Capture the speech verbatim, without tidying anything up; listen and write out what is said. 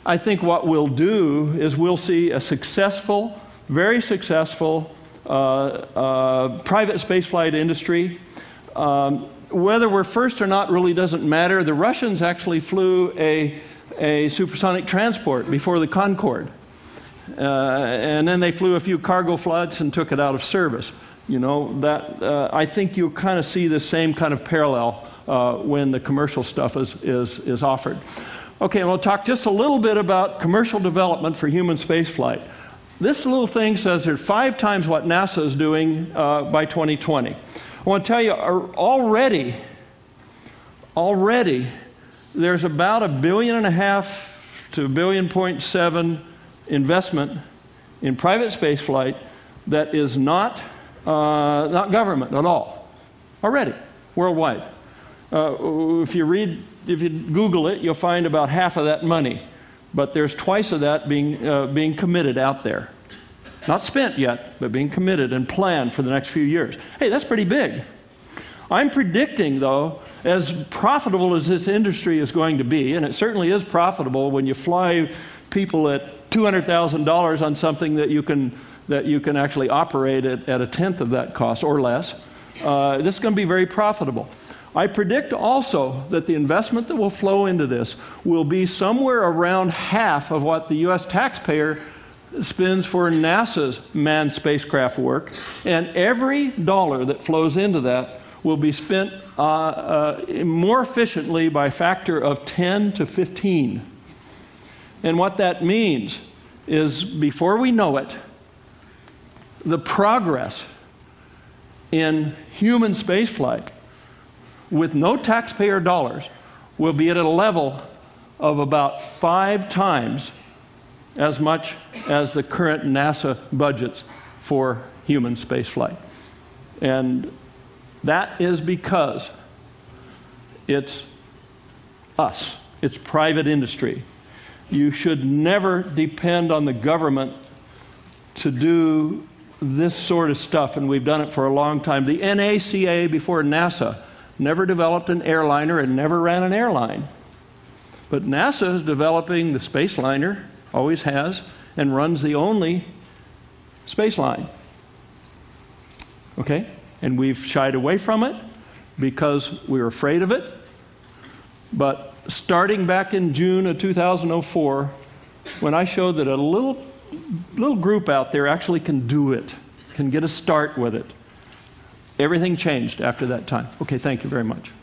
I think what we'll do is we'll see a successful, very successful uh, uh, private spaceflight industry. Um, whether we're first or not really doesn't matter. The Russians actually flew a, a supersonic transport before the Concorde. Uh, and then they flew a few cargo flights and took it out of service. You know, that, uh, I think you'll kind of see the same kind of parallel uh, when the commercial stuff is, is, is offered. Okay, and we'll talk just a little bit about commercial development for human spaceflight. This little thing says there's five times what NASA is doing uh, by twenty twenty. I want to tell you, already, already, there's about a billion and a half to a billion point seven investment in private spaceflight that is not, uh, not government at all, already, worldwide. Uh, if you read, if you Google it, you'll find about half of that money, but there's twice of that being, uh, being committed out there. Not spent yet, but being committed and planned for the next few years. Hey, that's pretty big. I'm predicting, though, as profitable as this industry is going to be, and it certainly is profitable when you fly people at two hundred thousand dollars on something that you can, that you can actually operate at, at a tenth of that cost or less, uh, this is going to be very profitable. I predict also that the investment that will flow into this will be somewhere around half of what the U S taxpayer spends for NASA's manned spacecraft work, and every dollar that flows into that will be spent uh, uh, more efficiently by a factor of ten to fifteen. And what that means is, before we know it, the progress in human spaceflight with no taxpayer dollars will be at a level of about five times as much as the current NASA budgets for human spaceflight. And that is because it's us, it's private industry. You should never depend on the government to do this sort of stuff, and we've done it for a long time. The N A C A, before NASA, never developed an airliner and never ran an airline. But NASA is developing the Spaceliner, always has, and runs the only space line. Okay? And we've shied away from it because we were afraid of it. But starting back in June of two thousand four, when I showed that a little, little group out there actually can do it, can get a start with it, everything changed after that time. Okay, thank you very much.